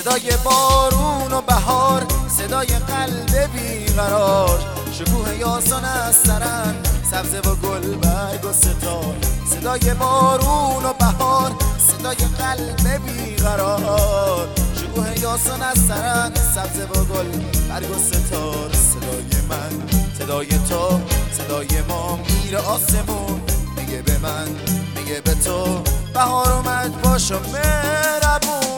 صدای بارون و بهار، صدای قلب بیقرار، شکوه یاسان از سرن، سبزه و گل برگ و ستار. صدای بارون و بهار، صدای قلب بیقرار، شکوه یاسان از سرن، سبزه و گل برگ و ستار. صدای من، صدای تو، صدای ما میره آسمون، میگه به من، میگه به تو بهار اومد باشو مهربون.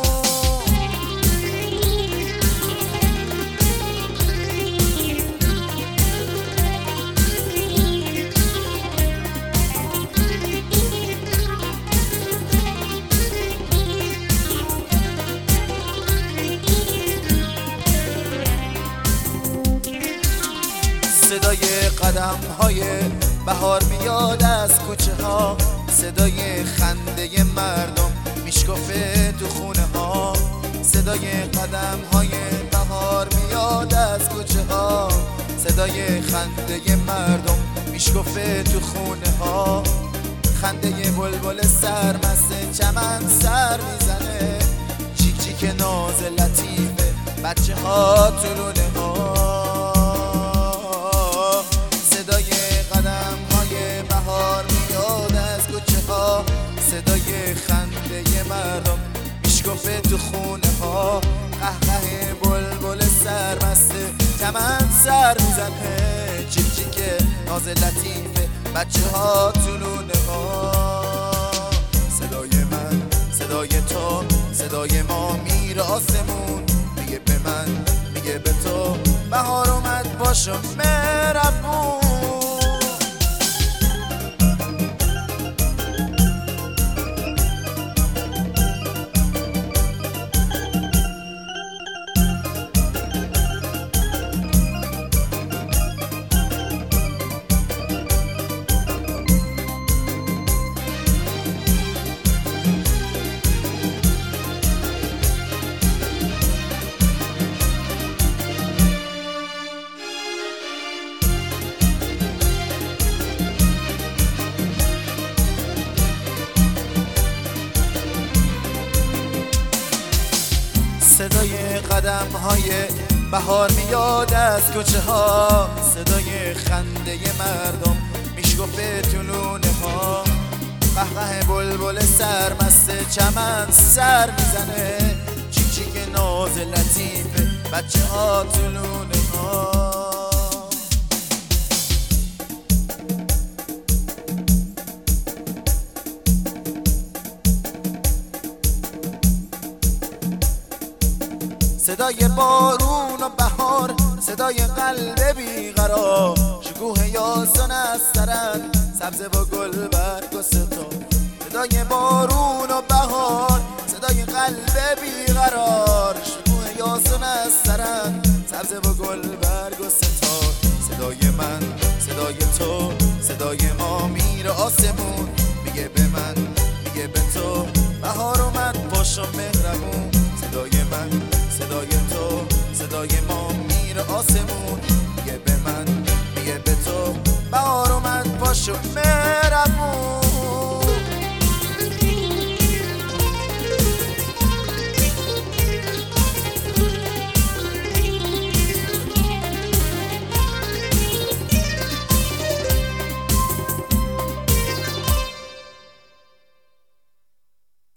صدای قدم های بهار میاد از کوچه ها، صدای خنده مردم میشکفه تو خونه ها. صدای قدم های بهار میاد از کوچه ها، صدای خنده مردم میشکفه تو خونه ها. خنده بلبل سرمست چمن سر میزنه، چیک چیک ناز لطیفه بچه ها تو لونه ها. صدای خنده مردم میشکفه تو خونه ها. قهقه بلبل سرمسته چمن سر میزنه، چیک چیک ناز لطیفه بچه ها تو لونه ها. صدای من، صدای تو، صدای ما میره آسمون، میگه به من، میگه به تو بهار اومد باشو مهربون. صدای قدم های بهار میاد از کوچه ها، صدای خنده مردم میشکفه تو لونه ها. قهقه بلبل سرمست چمن سر میزنه، چیک چیک ناز لطیفه بچه ها تو لونه ها. صدای بارون و بهار، صدای قلب بیقرار، شکوه یاسان از سرن، سبزه و گل برگ و ستار. صدای بارون و بهار، صدای قلب بیقرار، شکوه یاسان از سرن، سبزه و گل برگ و ستار. صدای من، صدای تو، صدای ما میره آسمون، میگه به من، میگه به تو بهار اومد باشو مهربون. صدای من، صدای تو، صدای ما میره آسمون، میگه به من، میگه به تو بهار اومد باشو مهربون.